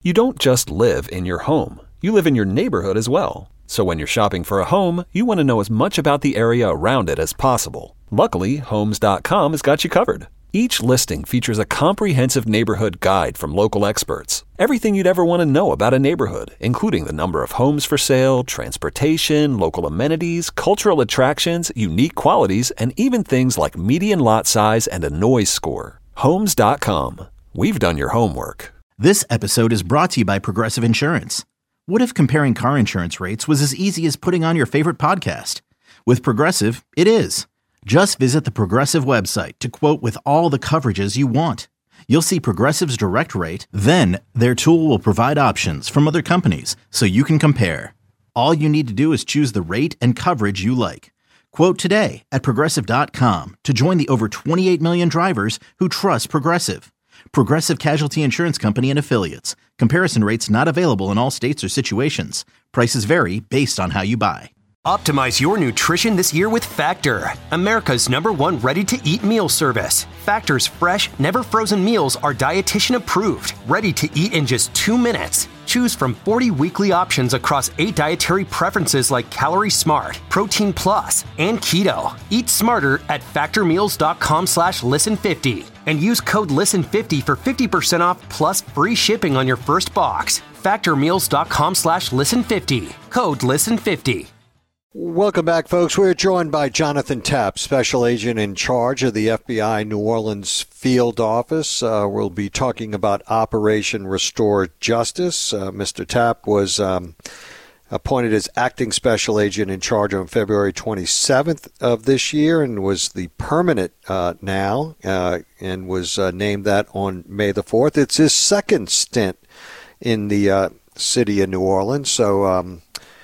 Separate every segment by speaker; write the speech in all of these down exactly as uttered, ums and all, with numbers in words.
Speaker 1: You don't just live in your home. You live in your neighborhood as well. So when you're shopping for a home, you want to know as much about the area around it as possible. Luckily, Homes dot com has got you covered. Each listing features a comprehensive neighborhood guide from local experts. Everything you'd ever want to know about a neighborhood, including the number of homes for sale, transportation, local amenities, cultural attractions, unique qualities, and even things like median lot size and a noise score. Homes dot com. We've done your homework.
Speaker 2: This episode is brought to you by Progressive Insurance. What if comparing car insurance rates was as easy as putting on your favorite podcast? With Progressive, it is. Just visit the Progressive website to quote with all the coverages you want. You'll see Progressive's direct rate, then their tool will provide options from other companies so you can compare. All you need to do is choose the rate and coverage you like. Quote today at Progressive dot com to join the over twenty-eight million drivers who trust Progressive. Progressive Casualty Insurance Company and Affiliates. Comparison rates not available in all states or situations. Prices vary based on how you buy.
Speaker 3: Optimize your nutrition this year with Factor, America's number one ready-to-eat meal service. Factor's fresh, never-frozen meals are dietitian approved, ready to eat in just two minutes. Choose from forty weekly options across eight dietary preferences like Calorie Smart, Protein Plus, and Keto. Eat smarter at factormeals.com slash listen50 and use code listen fifty for fifty percent off plus free shipping on your first box. factormeals.com slash listen50. Code listen fifty.
Speaker 4: Welcome back, folks. We're joined by Jonathan Tapp, Special Agent in charge of the F B I New Orleans Field Office. Uh, we'll be talking about Operation Restore Justice. Uh, Mister Tapp was um, appointed as Acting Special Agent in charge on February twenty-seventh of this year and was the permanent uh, now uh, and was uh, named that on May the fourth. It's his second stint in the uh, city of New Orleans, so um,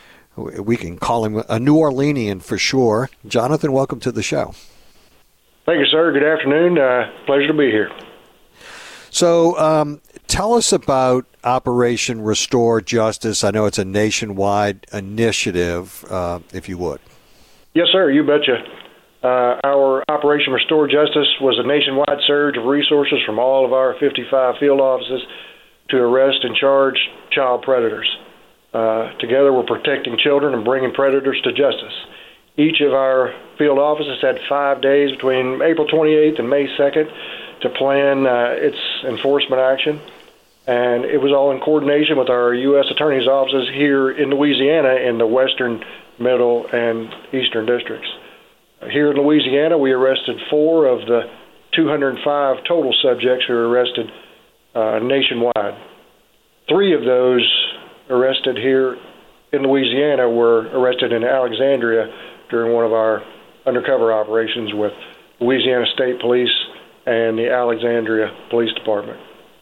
Speaker 4: we can call him a New Orleanian for sure. Jonathan, welcome to the show.
Speaker 5: Thank you, sir. Good afternoon. Uh, pleasure to be here.
Speaker 4: So um, tell us about Operation Restore Justice. I know it's a nationwide initiative, uh, if you would.
Speaker 5: Yes, sir. You betcha. Uh, our Operation Restore Justice was a nationwide surge of resources from all of our fifty-five field offices to arrest and charge child predators. Uh, together, we're protecting children and bringing predators to justice. Each of our field offices had five days between April twenty-eighth and May second to plan uh, its enforcement action, and it was all in coordination with our U S Attorney's offices here in Louisiana in the western, middle, and eastern districts. Here in Louisiana, we arrested four of the two hundred five total subjects who were arrested uh, nationwide. Three of those arrested here in Louisiana were arrested in Alexandria during one of our undercover operations with Louisiana State Police and the Alexandria Police Department.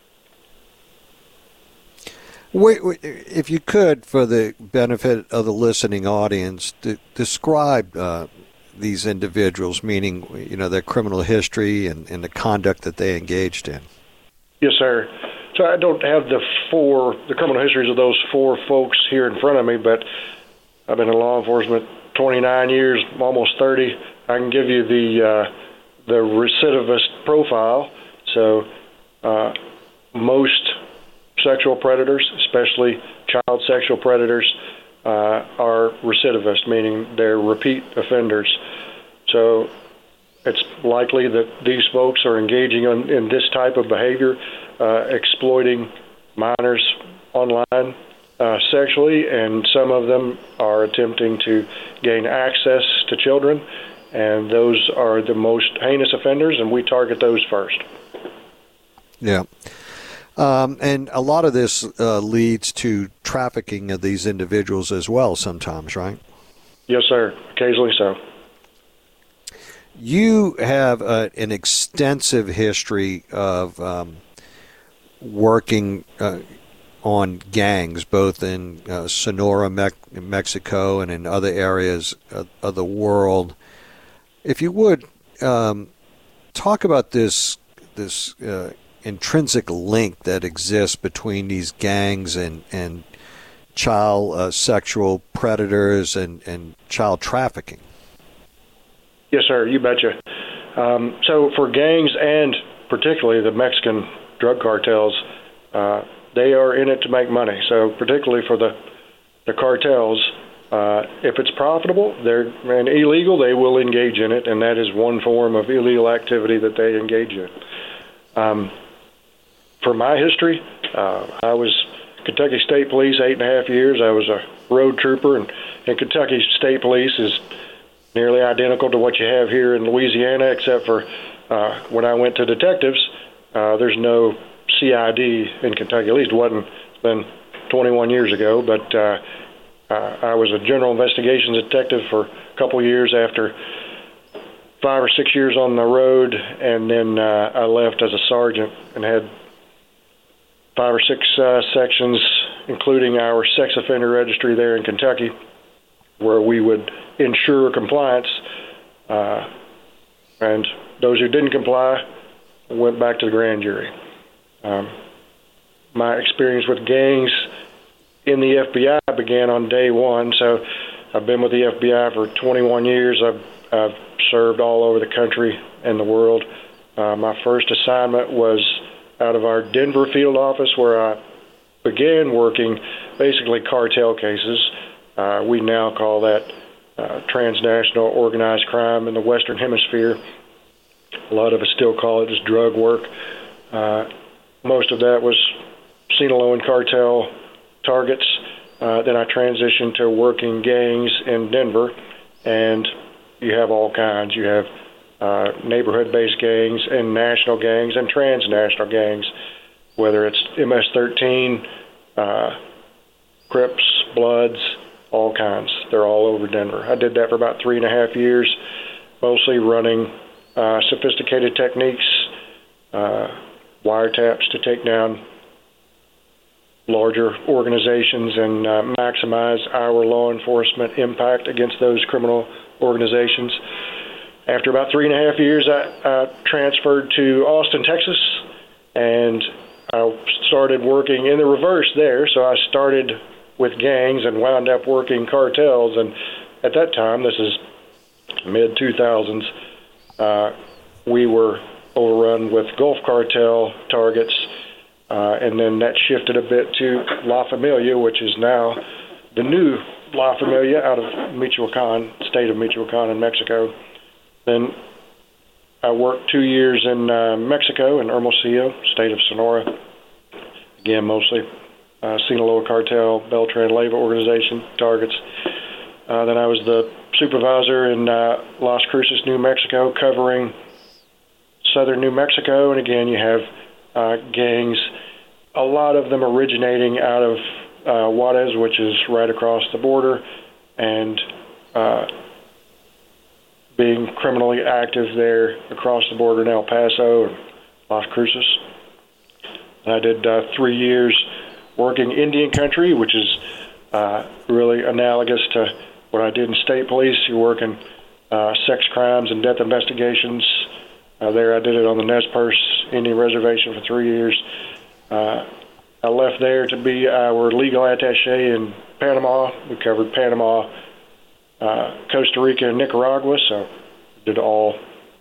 Speaker 4: Wait, wait, if you could, for the benefit of the listening audience, de- describe uh, these individuals, meaning, you know, their criminal history and, and the conduct that they engaged in.
Speaker 5: Yes, sir. So I don't have the four, the criminal histories of those four folks here in front of me, but I've been in law enforcement twenty-nine years, almost thirty. I can give you the uh, the recidivist profile. So uh, most sexual predators, especially child sexual predators, uh, are recidivist, meaning they're repeat offenders. So it's likely that these folks are engaging in, in this type of behavior, uh, exploiting minors online uh, sexually, and some of them are attempting to gain access to children, and those are the most heinous offenders, and we target those first.
Speaker 4: Yeah. Um, and a lot of this uh, leads to trafficking of these individuals as well sometimes, right?
Speaker 5: Yes, sir. Occasionally so.
Speaker 4: You have uh, an extensive history of um, working uh, on gangs, both in uh, Sonora, Me- Mexico, and in other areas of, of the world. If you would, um, talk about this this uh, intrinsic link that exists between these gangs and, and child uh, sexual predators and, and child trafficking.
Speaker 5: Yes, sir. You betcha. Um, so for gangs and particularly the Mexican drug cartels, uh, they are in it to make money. So particularly for the, the cartels, uh, if it's profitable they're and illegal, they will engage in it, and that is one form of illegal activity that they engage in. Um, for my history, uh, I was Kentucky State Police eight and a half years. I was a road trooper, and, and Kentucky State Police is nearly identical to what you have here in Louisiana, except for uh, when I went to detectives, uh, there's no C I D in Kentucky. At least it wasn't. It's been twenty-one years ago, but uh, uh, I was a general investigations detective for a couple of years after five or six years on the road, and then uh, I left as a sergeant and had five or six uh, sections, including our sex offender registry there in Kentucky, where we would ensure compliance, uh, and those who didn't comply went back to the grand jury. Um, my experience with gangs in the F B I began on day one, so I've been with the F B I for twenty-one years. I've, I've served all over the country and the world. Uh, my first assignment was out of our Denver field office, where I began working basically cartel cases. Uh, we now call that uh, transnational organized crime in the Western Hemisphere. A lot of us still call it just drug work. Uh, most of that was Sinaloa and cartel targets. Uh, then I transitioned to working gangs in Denver, and you have all kinds. You have uh, neighborhood-based gangs and national gangs and transnational gangs, whether it's M S thirteen, uh, Crips, Bloods, all kinds. They're all over Denver. I did that for about three and a half years, mostly running uh, sophisticated techniques, uh, wiretaps to take down larger organizations and uh, maximize our law enforcement impact against those criminal organizations. After about three and a half years, I, I transferred to Austin, Texas, and I started working in the reverse there. So I started with gangs and wound up working cartels. And at that time, this is mid two thousands, uh, we were overrun with Gulf Cartel targets. Uh, and then that shifted a bit to La Familia, which is now the new La Familia out of Michoacan, state of Michoacan in Mexico. Then I worked two years in uh, Mexico, in Hermosillo, state of Sonora. Again, mostly uh, Sinaloa Cartel, Beltran Leyva organization targets. Uh, then I was the supervisor in uh, Las Cruces, New Mexico, covering southern New Mexico. And again, you have uh, gangs, a lot of them originating out of uh, Juarez, which is right across the border, and uh, being criminally active there across the border in El Paso and Las Cruces. And I did uh, three years working Indian country, which is uh, really analogous to what I did in state police. You're working uh, sex crimes and death investigations. Uh, there I did it on the Nez Perce Indian Reservation for three years. Uh, I left there to be our legal attaché in Panama. We covered Panama, uh, Costa Rica, and Nicaragua, so did all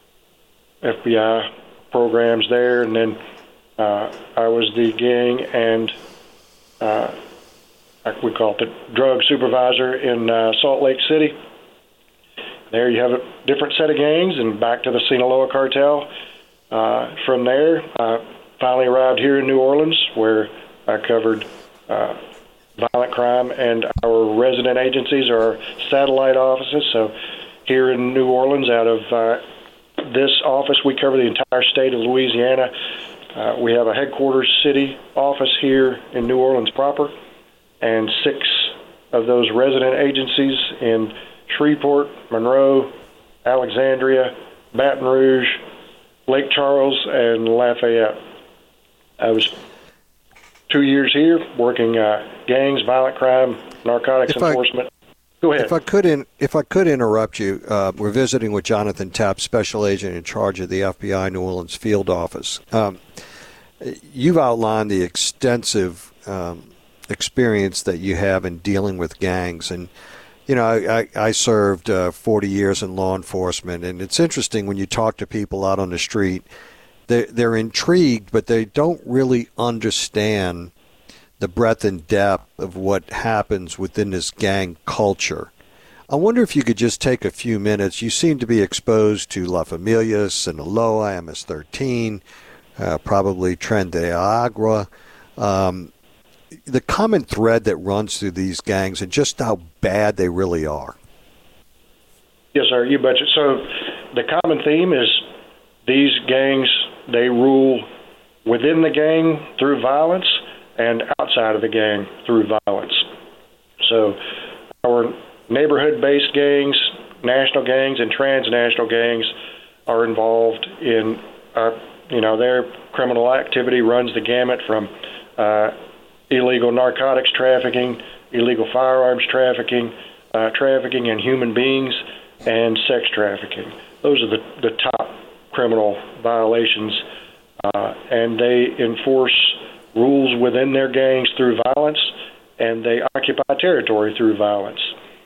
Speaker 5: F B I programs there. And then uh, I was the gang and uh, we call it the drug supervisor in uh, Salt Lake City. There you have a different set of gangs, and back to the Sinaloa Cartel. Uh, from there, I finally arrived here in New Orleans, where I covered uh, violent crime, and our resident agencies are satellite offices. So here in New Orleans, out of uh, this office, we cover the entire state of Louisiana. Uh, we have a headquarters city office here in New Orleans proper, and six of those resident agencies in Shreveport, Monroe, Alexandria, Baton Rouge, Lake Charles, and Lafayette. I was two years here working uh, gangs, violent crime, narcotics
Speaker 4: if
Speaker 5: enforcement.
Speaker 4: I,
Speaker 5: Go ahead.
Speaker 4: If I could, in, if I could interrupt you, uh, we're visiting with Jonathan Tapp, Special Agent in charge of the F B I New Orleans Field Office. Um, you've outlined the extensive um, experience that you have in dealing with gangs, and you know, I, I served uh, forty years in law enforcement, and it's interesting when you talk to people out on the street, they're, they're intrigued, but they don't really understand the breadth and depth of what happens within this gang culture. I wonder if you could just take a few minutes. You seem to be exposed to La Familia, Sinaloa, M S thirteen, uh, probably Tren de Agua. Um, the common thread that runs through these gangs and just how bad they really are.
Speaker 5: Yes, sir, you betcha. So the common theme is these gangs, they rule within the gang through violence and outside of the gang through violence. So our neighborhood-based gangs, national gangs, and transnational gangs are involved in, our, you know, their criminal activity runs the gamut from uh, illegal narcotics trafficking, illegal firearms trafficking, uh, trafficking in human beings, and sex trafficking. Those are the, the top criminal violations, uh, and they enforce rules within their gangs through violence, and they occupy territory through violence.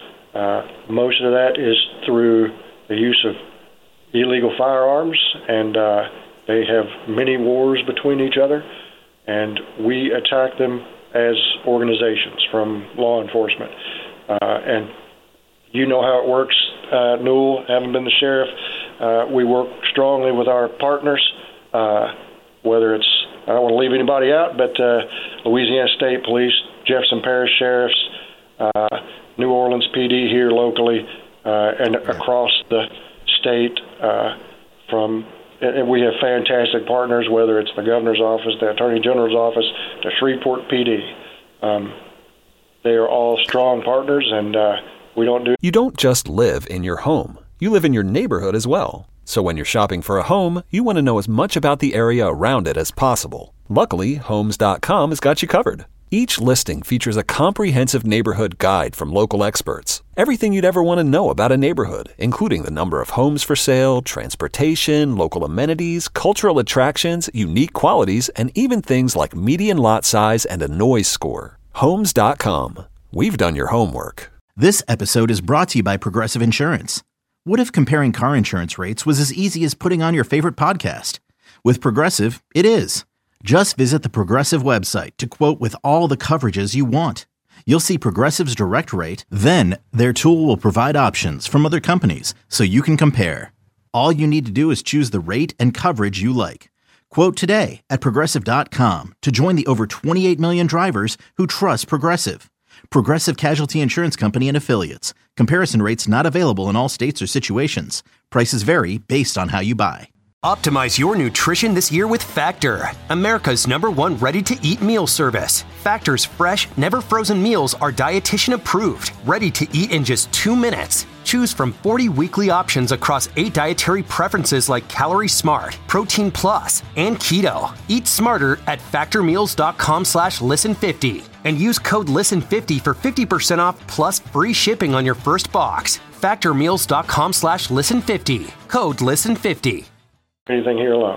Speaker 5: Uh, most of that is through the use of illegal firearms, and uh, they have many wars between each other, and we attack them as organizations from law enforcement. Uh, and you know how it works, uh, Newell, having been the sheriff. Uh, we work strongly with our partners, uh, whether it's, I don't want to leave anybody out, but uh, Louisiana State Police, Jefferson Parish Sheriffs, uh, New Orleans P D here locally, uh, and across the state uh, from, and we have fantastic partners, whether it's the governor's office, the attorney general's office, the Shreveport P D. Um, they are all strong partners, and uh, we don't do...
Speaker 1: You don't just live in your home. You live in your neighborhood as well. So when you're shopping for a home, you want to know as much about the area around it as possible. Luckily, Homes dot com has got you covered. Each listing features a comprehensive neighborhood guide from local experts. Everything you'd ever want to know about a neighborhood, including the number of homes for sale, transportation, local amenities, cultural attractions, unique qualities, and even things like median lot size and a noise score. Homes dot com. We've done your homework.
Speaker 2: This episode is brought to you by Progressive Insurance. What if comparing car insurance rates was as easy as putting on your favorite podcast? With Progressive, it is. Just visit the Progressive website to quote with all the coverages you want. You'll see Progressive's direct rate, then their tool will provide options from other companies so you can compare. All you need to do is choose the rate and coverage you like. Quote today at Progressive dot com to join the over twenty-eight million drivers who trust Progressive. Progressive Casualty Insurance Company and Affiliates. Comparison rates not available in all states or situations. Prices vary based on how you buy.
Speaker 3: Optimize your nutrition this year with Factor, America's number one ready-to-eat meal service. Factor's fresh, never-frozen meals are dietitian approved, ready to eat in just two minutes. Choose from forty weekly options across eight dietary preferences like Calorie Smart, Protein Plus, and Keto. Eat smarter at factormeals.com slash listen50 and use code listen fifty for fifty percent off plus free shipping on your first box. factormeals.com slash listen50. Code listen fifty.
Speaker 5: Anything here alone.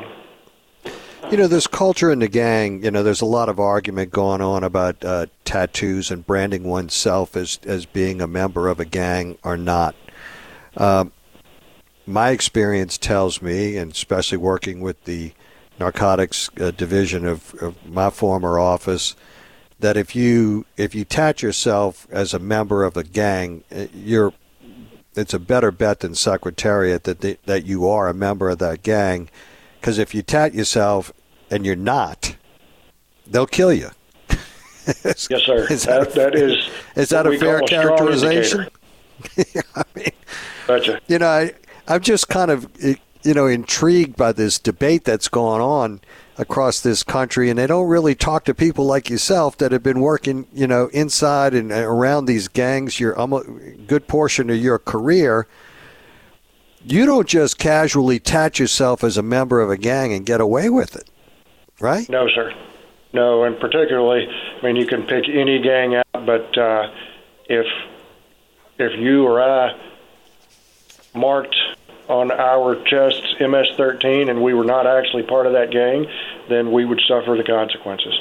Speaker 4: You know, this culture in the gang, you know, there's a lot of argument going on about uh, tattoos and branding oneself as, as being a member of a gang or not. Uh, my experience tells me, and especially working with the narcotics uh, division of, of my former office, that if you if you tat yourself as a member of a gang, you're it's a better bet than Secretariat that the, that you are a member of that gang, because if you tat yourself and you're not, they'll kill you.
Speaker 5: Yes, sir. Is that, that, that is.
Speaker 4: Is that a fair characterization? I mean,
Speaker 5: gotcha.
Speaker 4: You know, I, I'm just kind of you know intrigued by this debate that's going on across this country, and they don't really talk to people like yourself that have been working, you know, inside and around these gangs your almost good portion of your career. You don't just casually tat yourself as a member of a gang and get away with it, right?
Speaker 5: No, sir. No, and particularly, I mean, you can pick any gang out, but uh, if if you or I marked on our chests M S thirteen and we were not actually part of that gang, then we would suffer the consequences.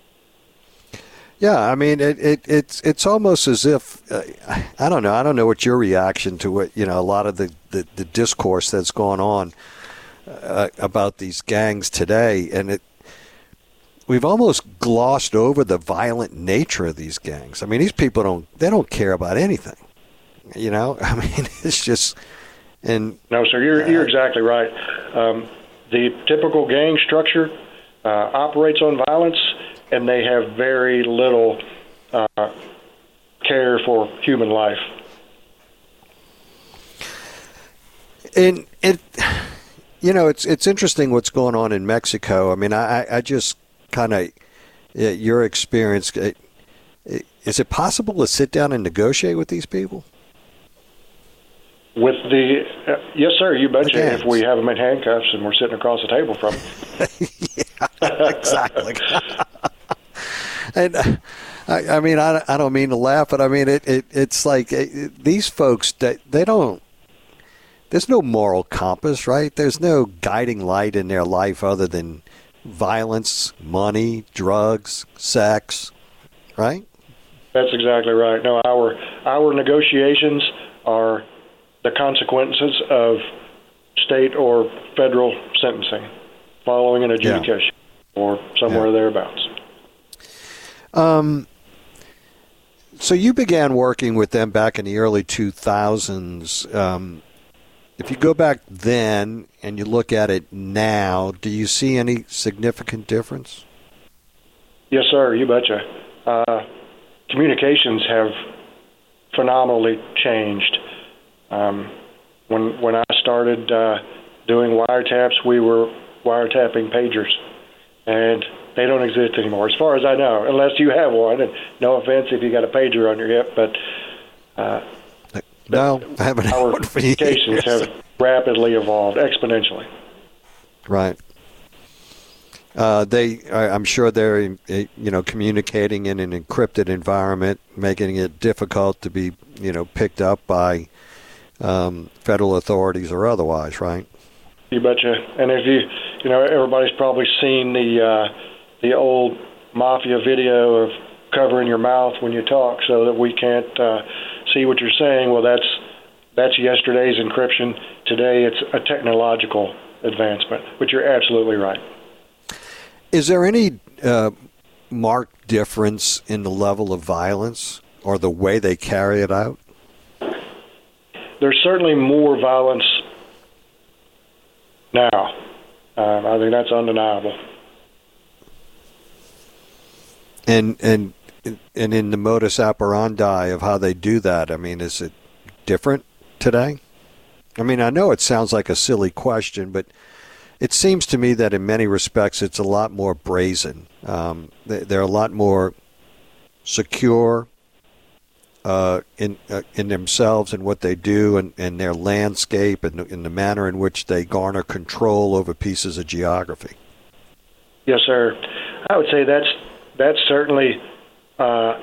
Speaker 4: Yeah, I mean, it, it it's it's almost as if uh, I don't know. I don't know what your reaction to it. You know, a lot of the, the, the discourse that's going on uh, about these gangs today, and it we've almost glossed over the violent nature of these gangs. I mean, these people don't they don't care about anything. You know, I mean, it's just and
Speaker 5: no, sir, you're uh, you're exactly right. Um, the typical gang structure uh, operates on violence, and they have very little uh, care for human life.
Speaker 4: And it, you know, it's it's interesting what's going on in Mexico. I mean, I I just kind of your experience. Is it possible to sit down and negotiate with these people?
Speaker 5: With the uh, yes, sir. You betcha. If we have them in handcuffs and we're sitting across the table from them.
Speaker 4: Yeah, exactly. And uh, I, I mean, I, I don't mean to laugh, but I mean it. it it's like it, these folks that they, they don't. There's no moral compass, right? There's no guiding light in their life other than violence, money, drugs, sex, right?
Speaker 5: That's exactly right. No, our our negotiations are the consequences of state or federal sentencing following an adjudication yeah. or somewhere yeah. thereabouts.
Speaker 4: Um. So you began working with them back in the early two thousands. Um, if you go back then and you look at it now, do you see any significant difference?
Speaker 5: Yes, sir. You betcha. Uh, communications have phenomenally changed. Um, when when I started uh, doing wiretaps, we were wiretapping pagers, and they don't exist anymore, as far as I know, unless you have one. And no offense if you got a pager on your hip, but uh,
Speaker 4: no, I haven't.
Speaker 5: Our communications have rapidly evolved, exponentially.
Speaker 4: Right. Uh, they, I'm sure they're, you know, communicating in an encrypted environment, making it difficult to be, you know, picked up by um, federal authorities or otherwise, right?
Speaker 5: You betcha. And if you, you know, everybody's probably seen the uh, the old mafia video of covering your mouth when you talk so that we can't uh, see what you're saying. Well, that's that's yesterday's encryption. Today, it's a technological advancement, but you're absolutely right.
Speaker 4: Is there any uh, marked difference in the level of violence or the way they carry it out?
Speaker 5: There's certainly more violence now. Um, I think that's undeniable.
Speaker 4: And and and in the modus operandi of how they do that, I mean, is it different today? I mean, I know it sounds like a silly question, but it seems to me that in many respects it's a lot more brazen. Um, they're a lot more secure uh, in uh, in themselves and what they do and, and their landscape and in the manner in which they garner control over pieces of geography.
Speaker 5: Yes, sir. I would say that's that's certainly uh,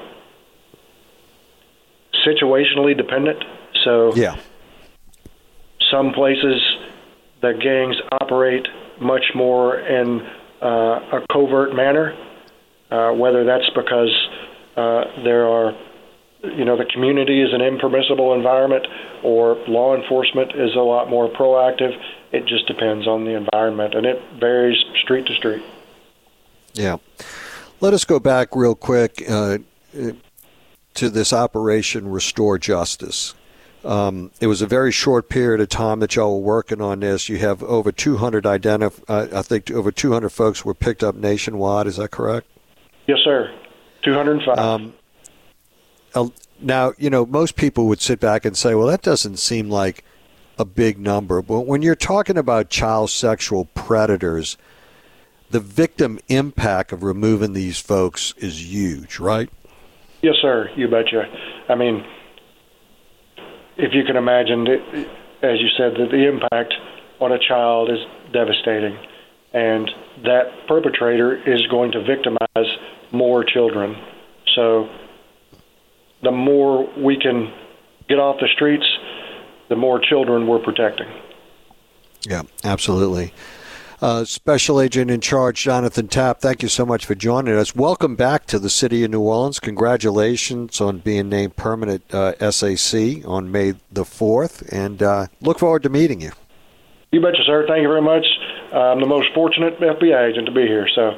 Speaker 5: situationally dependent. So
Speaker 4: yeah.
Speaker 5: Some places the gangs operate much more in uh, a covert manner, uh, whether that's because uh, there are, you know, the community is an impermissible environment or law enforcement is a lot more proactive. It just depends on the environment, and it varies street to street.
Speaker 4: Yeah. Let us go back real quick uh, to this Operation Restore Justice. Um, it was a very short period of time that y'all were working on this. You have over two hundred identif- uh, I think over two hundred folks were picked up nationwide. Is that correct?
Speaker 5: Yes, sir. two hundred five. Um,
Speaker 4: uh, now, you know, most people would sit back and say, well, that doesn't seem like a big number. But when you're talking about child sexual predators, the victim impact of removing these folks is huge, right?
Speaker 5: Yes, sir. You betcha. I mean, if you can imagine, it, as you said, that the impact on a child is devastating, and that perpetrator is going to victimize more children. So the more we can get off the streets, the more children we're protecting.
Speaker 4: Yeah, absolutely. Uh, Special Agent in Charge Jonathan Tapp, thank you so much for joining us. Welcome back to the city of New Orleans. Congratulations on being named permanent uh, S A C on May the fourth, and uh, look forward to meeting you.
Speaker 5: You betcha, sir. Thank you very much. I'm the most fortunate F B I agent to be here, so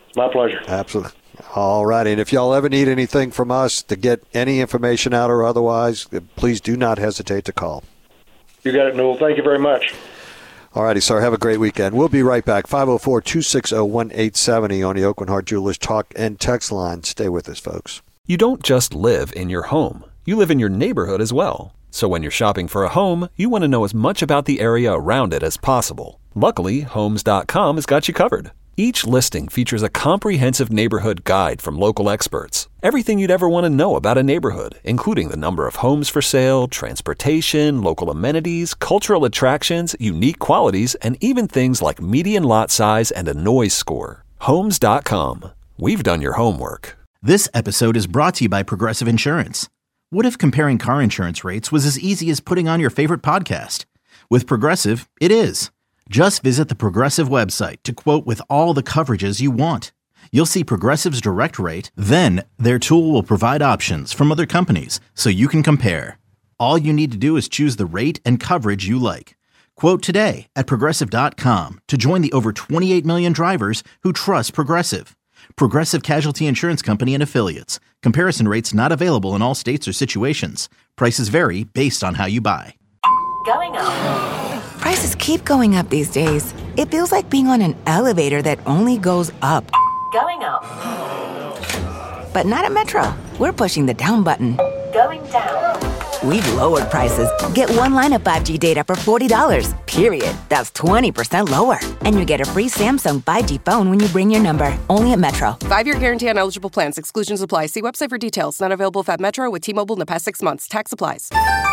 Speaker 5: It's my pleasure.
Speaker 4: Absolutely. All right. And if y'all ever need anything from us to get any information out or otherwise, please do not hesitate to call.
Speaker 5: You got it, Newell. Thank you very much.
Speaker 4: All righty, sir. Have a great weekend. We'll be right back. five oh four, two six oh, one eight seven oh on the Oakland Heart Jewelers talk and text line. Stay with us, folks.
Speaker 1: You don't just live in your home. You live in your neighborhood as well. So when you're shopping for a home, you want to know as much about the area around it as possible. Luckily, Homes dot com has got you covered. Each listing features a comprehensive neighborhood guide from local experts. Everything you'd ever want to know about a neighborhood, including the number of homes for sale, transportation, local amenities, cultural attractions, unique qualities, and even things like median lot size and a noise score. Homes dot com. We've done your homework.
Speaker 2: This episode is brought to you by Progressive Insurance. What if comparing car insurance rates was as easy as putting on your favorite podcast? With Progressive, it is. Just visit the Progressive website to quote with all the coverages you want. You'll see Progressive's direct rate, then their tool will provide options from other companies so you can compare. All you need to do is choose the rate and coverage you like. Quote today at Progressive dot com to join the over twenty-eight million drivers who trust Progressive. Progressive Casualty Insurance Company and Affiliates. Comparison rates not available in all states or situations. Prices vary based on how you buy.
Speaker 6: Going up. Prices keep going up these days. It feels like being on an elevator that only goes up. Going up. But not at Metro. We're pushing the down button. Going down. We've lowered prices. Get one line of five G data for forty dollars, period. That's twenty percent lower. And you get a free Samsung five G phone when you bring your number. Only at Metro.
Speaker 7: Five-year guarantee on eligible plans. Exclusions apply. See website for details. Not available if at Metro with T-Mobile in the past six months. Tax applies.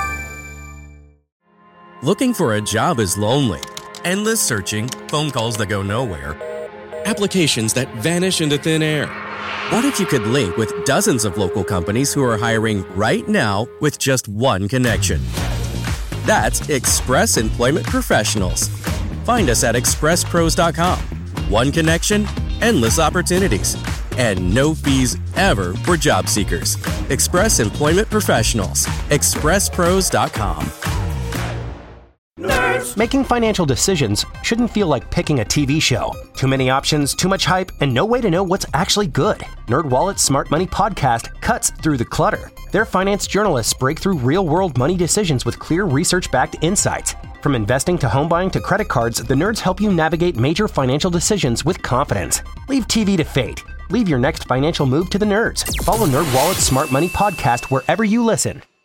Speaker 8: Looking for a job is lonely. Endless searching, phone calls that go nowhere, applications that vanish into thin air. What if you could link with dozens of local companies who are hiring right now with just one connection? That's Express Employment Professionals. Find us at express pros dot com. One connection, endless opportunities, and no fees ever for job seekers. Express Employment Professionals. express pros dot com.
Speaker 9: Making financial decisions shouldn't feel like picking a T V show. Too many options, too much hype, and no way to know what's actually good. NerdWallet's Smart Money Podcast cuts through the clutter. Their finance journalists break through real-world money decisions with clear research-backed insights. From investing to home buying to credit cards, the nerds help you navigate major financial decisions with confidence. Leave T V to fate. Leave your next financial move to the nerds. Follow NerdWallet's Smart Money Podcast wherever you listen.